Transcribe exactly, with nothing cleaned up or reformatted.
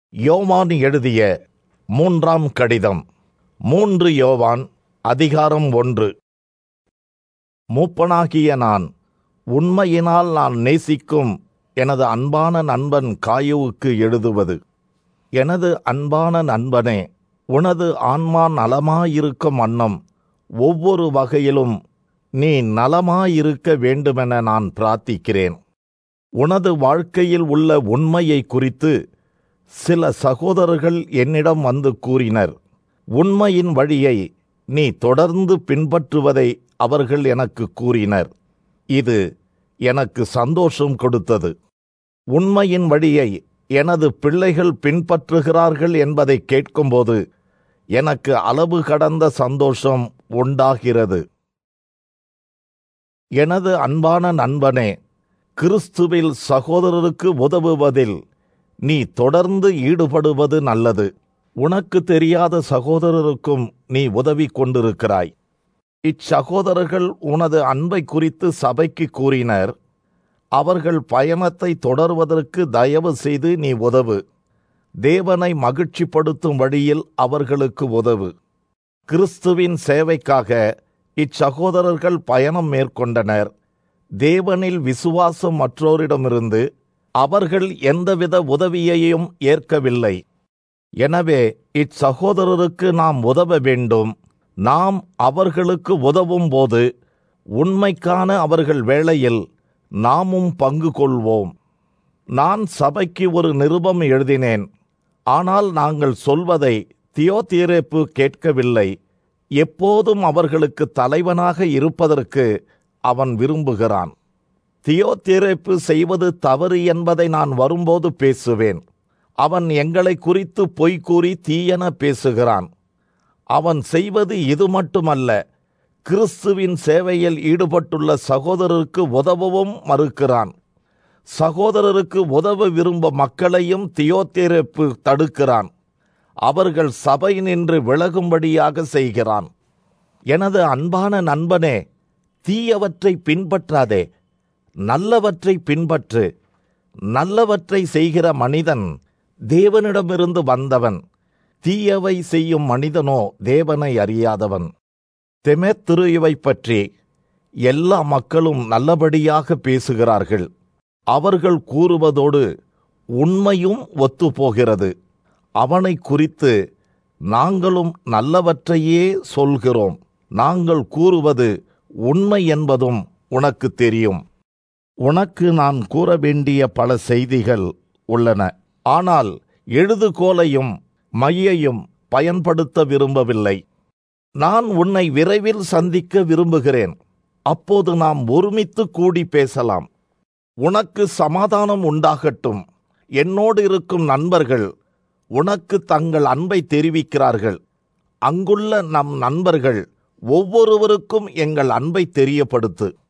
யோவான் எழுதிய மூன்றாம் கடிதம். மூன்று யோவான் அதிகாரம் ஒன்று. மூப்பனாகிய நான், உண்மையினால் நான் நேசிக்கும் எனது அன்பான நண்பன் காயுவுக்கு எழுதுவது. எனது அன்பான நண்பனே, உனது ஆன்மா நலமாயிருக்கும் வண்ணம் ஒவ்வொரு வகையிலும் நீ நலமாயிருக்க வேண்டுமென நான் பிரார்த்திக்கிறேன். உனது வாழ்க்கையில் உள்ள உண்மையை குறித்து சில சகோதரர்கள் என்னிடம் வந்து கூறினர். உண்மையின் வழியை நீ தொடர்ந்து பின்பற்றுவதை அவர்கள் எனக்கு கூறினர். இது எனக்கு சந்தோஷம் கொடுத்தது. உண்மையின் வழியை எனது பிள்ளைகள் பின்பற்றுகிறார்கள் என்பதை கேட்கும்போது எனக்கு அளவு கடந்த சந்தோஷம் உண்டாகிறது. எனது அன்பான நண்பனே, கிறிஸ்துவில் சகோதரருக்கு உதவுவதில் நீ தொடர்ந்து ஈடுபடுவது நல்லது. உனக்கு தெரியாத சகோதரருக்கும் நீ உதவி கொண்டிருக்கிறாய். இச்சகோதரர்கள் உனது அன்பை குறித்து சபைக்கு கூறினர். அவர்கள் பயணத்தை தொடர்வதற்கு தயவு செய்து நீ உதவு. தேவனை மகிழ்ச்சிப்படுத்தும் வழியில் அவர்களுக்கு உதவு. கிறிஸ்துவின் சேவைக்காக இச்சகோதரர்கள் பயணம் மேற்கொண்டனர். தேவனில் விசுவாசம் மற்றோரிடமிருந்து அவர்கள் எந்தவித உதவியையும் ஏற்கவில்லை. எனவே இச்சகோதரருக்கு நாம் உதவ வேண்டும். நாம் அவர்களுக்கு உதவும் போது உண்மைக்கான அவர்கள் வேளையில் நாமும் பங்கு கொள்வோம். நான் சபைக்கு ஒரு நிருபம் எழுதினேன். ஆனால் நாங்கள் சொல்வதை தியோதீரேப்பு கேட்கவில்லை. எப்போதும் அவர்களுக்கு தலைவனாக இருப்பதற்கு அவன் விரும்புகிறான். தியோதீரேப்பு செய்வது தவறு என்பதை நான் வரும்போது பேசுவேன். அவன் எங்களை குறித்து பொய் கூறி தீயென பேசுகிறான். அவன் செய்வது இது மட்டுமல்ல, கிறிஸ்துவின் சேவையில் ஈடுபட்டுள்ள சகோதரருக்கு உதவவும் மறுக்கிறான். சகோதரருக்கு உதவ விரும்ப மக்களையும் தியோதீரேப்பு தடுக்கிறான். அவர்கள் சபை நின்று விலகும்படியாக செய்கிறான். எனது அன்பான நண்பனே, தீயவற்றை பின்பற்றாதே, நல்லவற்றை பின்பற்று. நல்லவற்றை செய்கிற மனிதன் தேவனிடமிருந்து வந்தவன். தீயவை செய்யும் மனிதனோ தேவனை அறியாதவன். தெமேத்திருவை பற்றி எல்லா மக்களும் நல்லபடியாக பேசுகிறார்கள். அவர்கள் கூறுவதோடு உண்மையும் ஒத்துப்போகிறது. அவனை குறித்து நாங்களும் நல்லவற்றையே சொல்கிறோம். நாங்கள் கூறுவது உண்மை என்பதும் உனக்கு தெரியும். உனக்கு நான் கூற வேண்டிய பல செய்திகள் உள்ளன. ஆனால் எழுதுகோலையும் மையையும் பயன்படுத்த விரும்பவில்லை. நான் உன்னை விரைவில் சந்திக்க விரும்புகிறேன். அப்போது நாம் ஒருமித்து கூடி பேசலாம். உனக்கு சமாதானம் உண்டாகட்டும். என்னோடு இருக்கும் நண்பர்கள் உனக்கு தங்கள் அன்பை தெரிவிக்கிறார்கள். அங்குள்ள நம் நண்பர்கள் ஒவ்வொருவருக்கும் எங்கள் அன்பை தெரியப்படுத்து.